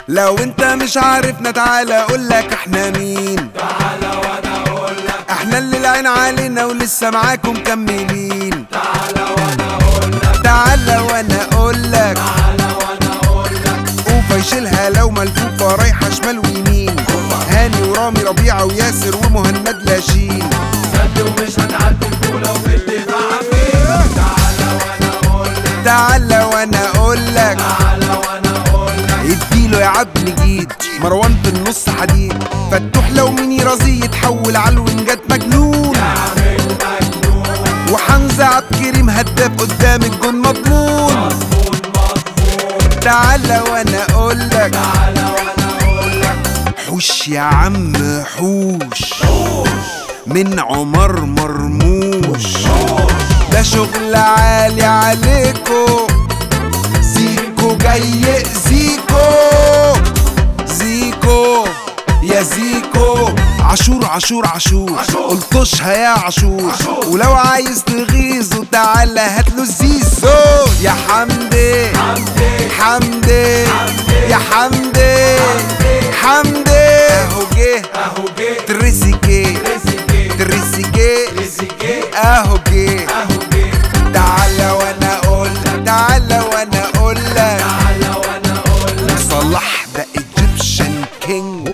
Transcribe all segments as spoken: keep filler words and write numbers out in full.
لو انت مش عارفنا تعالى اقولك احنا مين. تعالى وانا اقولك احنا اللي العين علينا ولسه معاكم مكملين. تعالى وانا اقولك تعالى وانا اقولك تعالى وانا اقولك اوفا يشيلها لو ملفوفة رايحة شمال ويمين. هاني ورامي ربيعة وياسر ومهند لاشين. سد ومش هتعدي البطولة وبالدفاع فيه. تعالى وانا اقولك تعالى وانا اقولك تعالى وانا اقولك اديله يا عبد نجيد مروان في النص حديد. فتوح لو مين يرازي يتحول على الوينجات مجنون. اعمل مجنون وحمزة عبد كريم هداف قدام الجون مضمون. مضمون مضمون. تعالى وانا اقولك تعالى وانا اقولك حوش يا عم حوش من عمر مرموش. ده شغل عالي عليكو زيكو جاي يأذيكو. زيكو يا زيكو عاشور عاشور عاشور قلطشها يا عاشور. ولو عايز تغيظه تعالى هاتله الزيزو. يا حمدي حمدي حمدي يا حمدي حمدي اهو جه اهو جه تريزيجيه تريزيجيه تريزيجيه تريزيجيه اهو جه اهو جه. تعالى وانا اقولك تعالى وانا اقولك تعالى وانا اقولك صلاح ده ايجيبشن كينج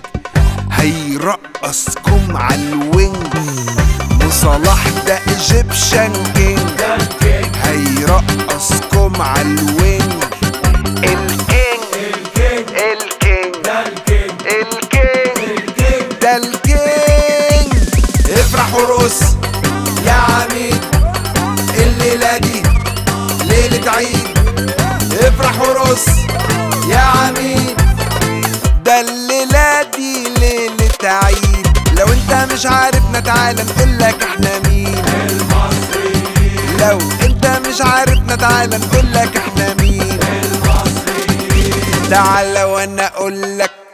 هيرقصكم على الوينج. وصلاح ده ايجيبشن كينج ده الكينج هيرقصكم على الوينج. الكينج الكينج الكينج ده الكينج الكينج الكينج. ده الكينج. افرح ورقص يا عميد الليلة دي ليلة عيد. افرح ورقص يا عميد ده الليلة دي ليلة عيد. لو انت مش عارفنا تعالى نقولك احنا مين. المصريين لو انت مش عارفنا تعالى نقولك احنا مين. المصريين تعالى وانا اقولك